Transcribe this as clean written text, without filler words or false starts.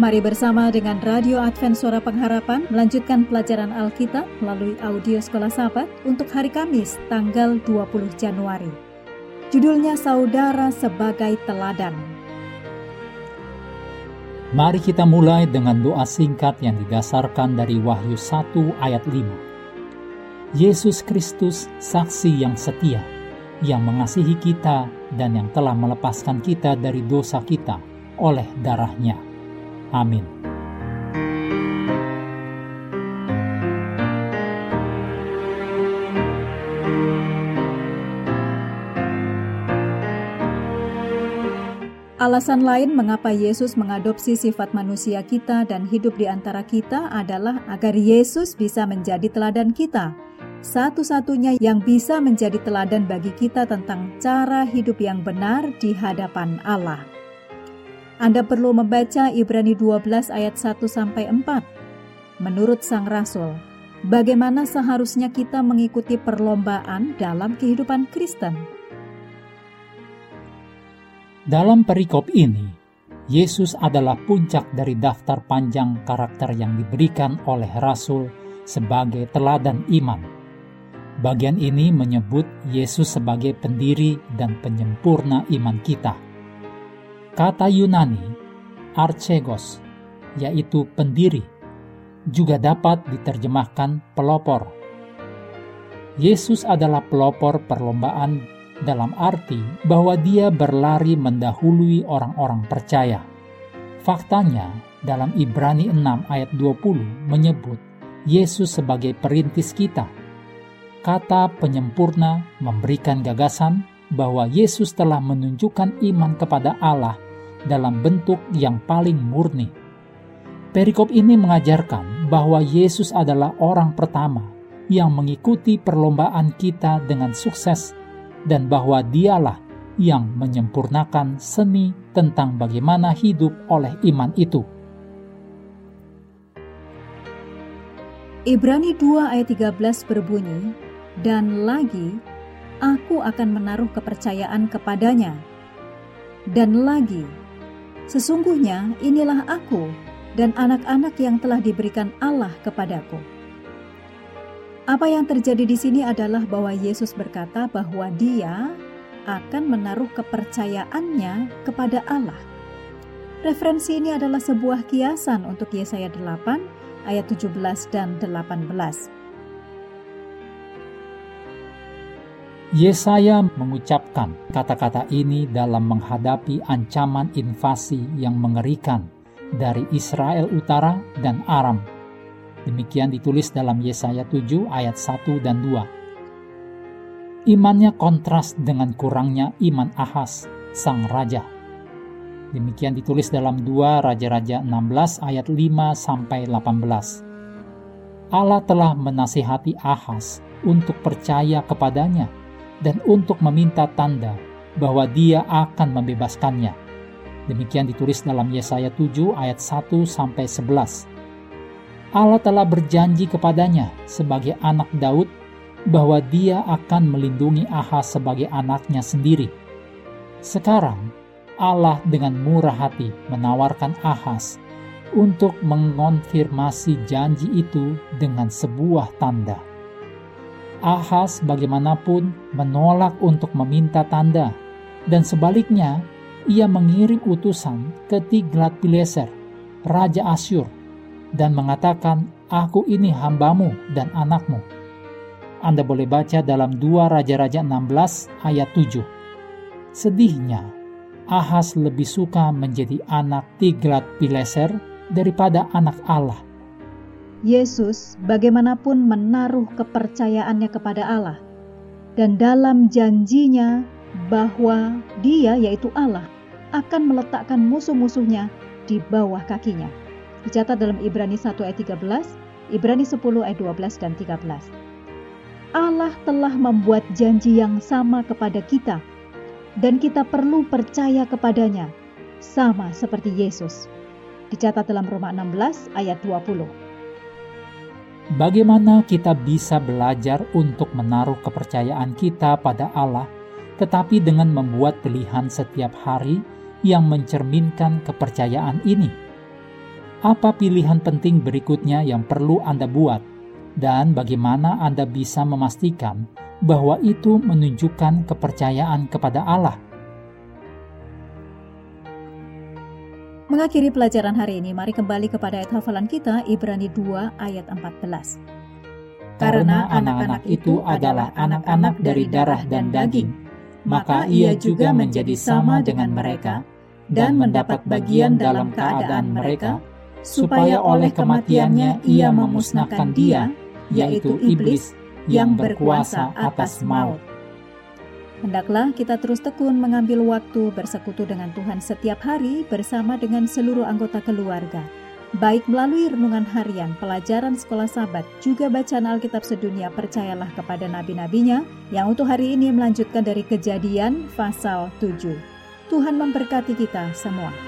Mari bersama dengan Radio Advent Suara Pengharapan melanjutkan pelajaran Alkitab melalui audio Sekolah Sahabat untuk hari Kamis, tanggal 20 Januari. Judulnya Saudara Sebagai Teladan. Mari kita mulai dengan doa singkat yang didasarkan dari Wahyu 1 ayat 5. Yesus Kristus, saksi yang setia, yang mengasihi kita dan yang telah melepaskan kita dari dosa kita oleh darah-Nya. Amin. Alasan lain mengapa Yesus mengadopsi sifat manusia kita dan hidup di antara kita adalah agar Yesus bisa menjadi teladan kita. Satu-satunya yang bisa menjadi teladan bagi kita tentang cara hidup yang benar di hadapan Allah. Anda perlu membaca Ibrani 12 ayat 1-4. Menurut Sang Rasul, bagaimana seharusnya kita mengikuti perlombaan dalam kehidupan Kristen? Dalam perikop ini, Yesus adalah puncak dari daftar panjang karakter yang diberikan oleh Rasul sebagai teladan iman. Bagian ini menyebut Yesus sebagai pendiri dan penyempurna iman kita. Kata Yunani, archegos, yaitu pendiri, juga dapat diterjemahkan pelopor. Yesus adalah pelopor perlombaan dalam arti bahwa Dia berlari mendahului orang-orang percaya. Faktanya, dalam Ibrani 6 ayat 20 menyebut Yesus sebagai perintis kita. Kata penyempurna memberikan gagasan bahwa Yesus telah menunjukkan iman kepada Allah dalam bentuk yang paling murni. Perikop ini mengajarkan bahwa Yesus adalah orang pertama yang mengikuti perlombaan kita dengan sukses dan bahwa Dialah yang menyempurnakan seni tentang bagaimana hidup oleh iman itu. Ibrani 2 ayat 13 berbunyi, "Dan lagi, aku akan menaruh kepercayaan kepadanya. Dan lagi, sesungguhnya inilah aku dan anak-anak yang telah diberikan Allah kepadaku." Apa yang terjadi di sini adalah bahwa Yesus berkata bahwa Dia akan menaruh kepercayaannya kepada Allah. Referensi ini adalah sebuah kiasan untuk Yesaya 8 ayat 17 dan 18. Yesaya mengucapkan kata-kata ini dalam menghadapi ancaman invasi yang mengerikan dari Israel Utara dan Aram. Demikian ditulis dalam Yesaya 7 ayat 1 dan 2. Imannya kontras dengan kurangnya iman Ahaz, sang raja. Demikian ditulis dalam 2 Raja-Raja 16 ayat 5-18. Allah telah menasihati Ahaz untuk percaya kepadanya dan untuk meminta tanda bahwa Dia akan membebaskannya. Demikian ditulis dalam Yesaya 7 ayat 1-11. Allah telah berjanji kepadanya sebagai anak Daud bahwa Dia akan melindungi Ahaz sebagai anaknya sendiri. Sekarang, Allah dengan murah hati menawarkan Ahaz untuk mengonfirmasi janji itu dengan sebuah tanda. Ahaz bagaimanapun menolak untuk meminta tanda, dan sebaliknya ia mengirim utusan ke Tiglat-Pileser, Raja Asyur, dan mengatakan, "Aku ini hambamu dan anakmu." Anda boleh baca dalam 2 Raja-Raja 16 ayat 7. Sedihnya, Ahaz lebih suka menjadi anak Tiglat-Pileser daripada anak Allah. Yesus bagaimanapun menaruh kepercayaannya kepada Allah, dan dalam janjinya bahwa Dia, yaitu Allah, akan meletakkan musuh-musuhnya di bawah kakinya. Dicatat dalam Ibrani 1 ayat 13, Ibrani 10 ayat 12 dan 13. Allah telah membuat janji yang sama kepada kita, dan kita perlu percaya kepadanya, sama seperti Yesus. Dicatat dalam Roma 16 ayat 20. Bagaimana kita bisa belajar untuk menaruh kepercayaan kita pada Allah, tetapi dengan membuat pilihan setiap hari yang mencerminkan kepercayaan ini? Apa pilihan penting berikutnya yang perlu Anda buat, dan bagaimana Anda bisa memastikan bahwa itu menunjukkan kepercayaan kepada Allah? Mengakhiri pelajaran hari ini, mari kembali kepada ayat hafalan kita, Ibrani 2 ayat 14. Karena anak-anak itu adalah anak-anak dari darah dan daging, maka ia juga menjadi sama dengan mereka dan mendapat bagian dalam keadaan mereka, supaya oleh kematiannya ia memusnahkan dia, yaitu iblis, yang berkuasa atas maut. Hendaklah kita terus tekun mengambil waktu bersekutu dengan Tuhan setiap hari bersama dengan seluruh anggota keluarga, baik melalui renungan harian, pelajaran sekolah Sabat, juga bacaan Alkitab sedunia. Percayalah kepada nabi-nabinya yang untuk hari ini melanjutkan dari Kejadian pasal 7. Tuhan memberkati kita semua.